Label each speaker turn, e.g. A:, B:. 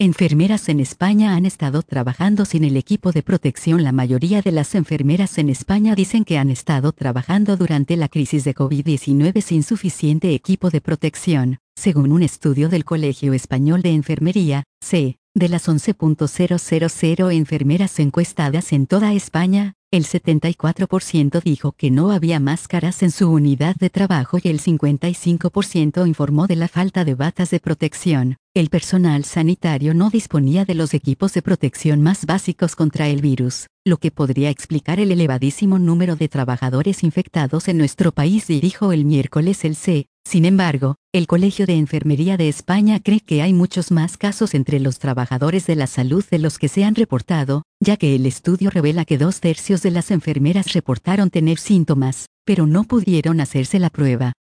A: Enfermeras en España han estado trabajando sin el equipo de protección. La mayoría de las enfermeras en España dicen que han estado trabajando durante la crisis de COVID-19 sin suficiente equipo de protección, según un estudio del Colegio Español de Enfermería, C. De las 11.000 enfermeras encuestadas en toda España, el 74% dijo que no había máscaras en su unidad de trabajo y el 55% informó de la falta de batas de protección. El personal sanitario no disponía de los equipos de protección más básicos contra el virus, lo que podría explicar el elevadísimo número de trabajadores infectados en nuestro país, dijo el miércoles el C. Sin embargo, el Colegio de Enfermería de España cree que hay muchos más casos entre los trabajadores de la salud de los que se han reportado, ya que el estudio revela que 2/3 de las enfermeras reportaron tener síntomas, pero no pudieron hacerse la prueba.